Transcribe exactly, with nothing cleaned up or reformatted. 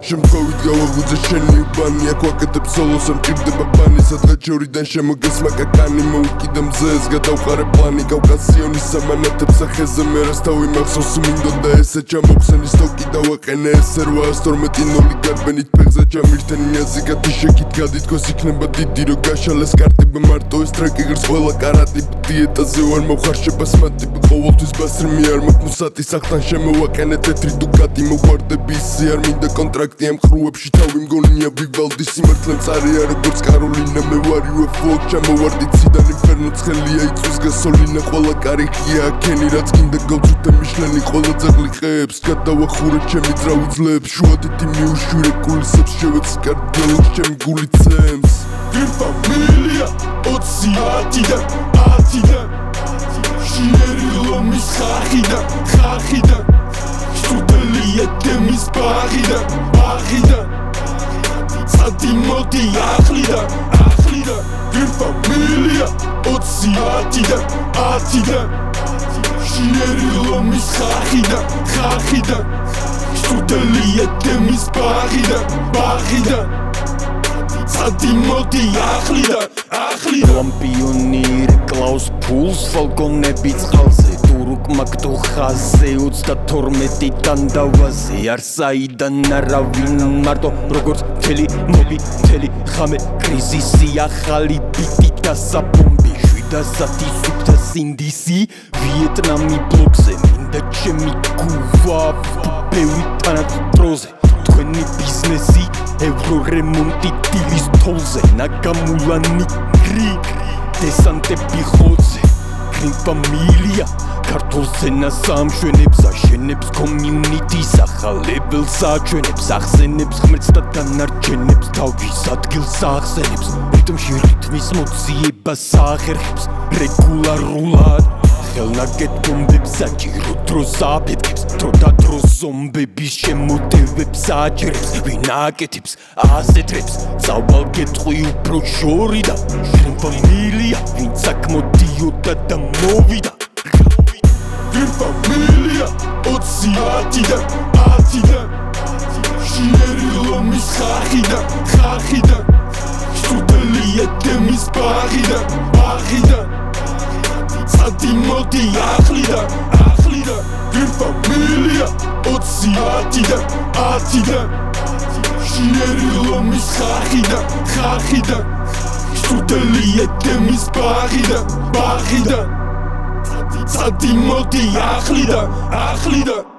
შემთხვევით გავაღვიძე შენი უბანი აქ ვაკეთებ სოლოს ამ ჭირდება ბანი სადღაც ჯორიდან შემოგეს მაკაკანი მოუკიდე მზეს გადავყარე პლანი კავკასიონის სამანათებს სახეზე მე რას თავი მახსოვს მინდოდა ესე ჩამოხსენის თოკი დავაყენე ესე რვაას თორმეტი ნული გარბენით ფეხზე ჩამირთენ ნიაზი გათიშეკით გადითქოს იქნება დიდი რო გაშალეს კარტიბა მარტო ეს ტრეკი ღირს ყველა კარატი დიეტაზე ვარ მოხარშება სმატი ყოველთვის ბასრი მე არ მაქვს მუსატი სახთან შემოვაყენე თეთრი დუკატი მოგვარდები ისე არ მინდა კონტრაქტი ამ ხრუებში თავი მგონია ვივალდი სიმართლე მწარია როგორც კაროლინა მე ვარ იუეფო ჩამოვარდი ციდან ინფერნო ცხელია იწვის გასოლინა ყველა კარი ღია აქენი რაც გინდა გავწუთე მიშლენი ყველა ძაღლი ყებს გადავახურე ჩემი ძრავი ძლებს შუადითი მიუშვირე გულისებს შევეცი კარდიოლოგს ჩემი გული ცემს გირფამილია ოცი ათიდან ათიდან ჟიერი ლომის ხახიდან ხახიდან შუდელია დემის ბაღიდან ბაღიდან წადი მოდი ახლიდან ახლიდან გირფამილია ოცი ათიდან ათიდან ჟიერი ლომის ხახიდან ხახიდან შუდელია დემის ბაღიდან ბაღიდან წადი მოდი ახლიდან ახლიდან ლამპიონერი კლაუს ფულს ფალკონები წყალზე ტურუკ მაგდო ხაზე ოცდათორმეტი დანდავაზე არ საიდან არავინ მარტო როგორც მთელი მობი მთელი ხამე კრიზისი ახალი ბიტი და საბომბი შვიდასათი სუფთა სინდისი ვიეტნამი ბლოკზე მინდა ჩემი გუვა ბევრი თანაც დროზე თქვენი ბიზნესი ევრო რემონტი დილის თოლზე ნაგამულანი გრი დესანტები ხოზე გრინფამილია ქართულზე ნასამშვენებს აშენებს კომიუნიტის ახალ ლებელს აჩვენებს ახსენებს ღმერთს და დანარჩენებს თავის ადგილს ახსენებს რიტმში რითმის მოძიებას ახერხებს რეგულარულად ხელნაკეთ ბომბებს საჭირო დროს აფეთქებს დრო და დრო ზომბების შემოტევებს აჭერებს ვინ აკეთებს ასეთრებს წავალგეთყვი უფრო შორიდან გრინფამილია ვინც აქ მოდიოდა და მოვიდა გირფამილია ოცი ათიდან ათიდან ჟიერი ლომის ხახიდან ხახიდან შუდელია დემის ბაღიდან ბაღიდან წადი მოდი ახლიდან ახლიდან გირფამილია ოცი ათიდან ათიდან ჟიერი ლომის ხახიდან ხახიდან შუდელია დემის ბაღიდან ბაღიდან წადი მოდი ახლიდან ახლიდან